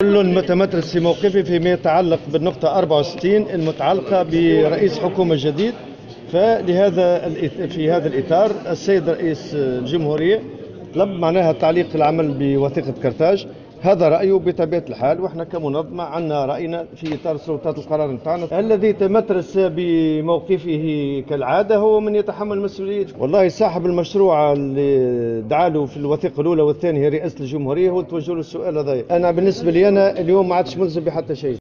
كل متمترس في موقفه فيما يتعلق بالنقطة 64 المتعلقة برئيس حكومة جديد. فلهذا في هذا الإطار السيد رئيس الجمهورية طلب معناها تعليق العمل بوثيقة كرتاج. هذا رأيه بطبيعة الحال، وإحنا كمنظمة عندنا رأينا في إطار سلطات القرار نتاعنا. الذي تمترس بموقفه كالعادة هو من يتحمل مسؤوليته. والله صاحب المشروع اللي دعاله في الوثيقة الأولى والثانية رئاسة الجمهورية هو توجه له السؤال هذا. أنا بالنسبة لي أنا اليوم ما عادش ملزم بحتى شيء.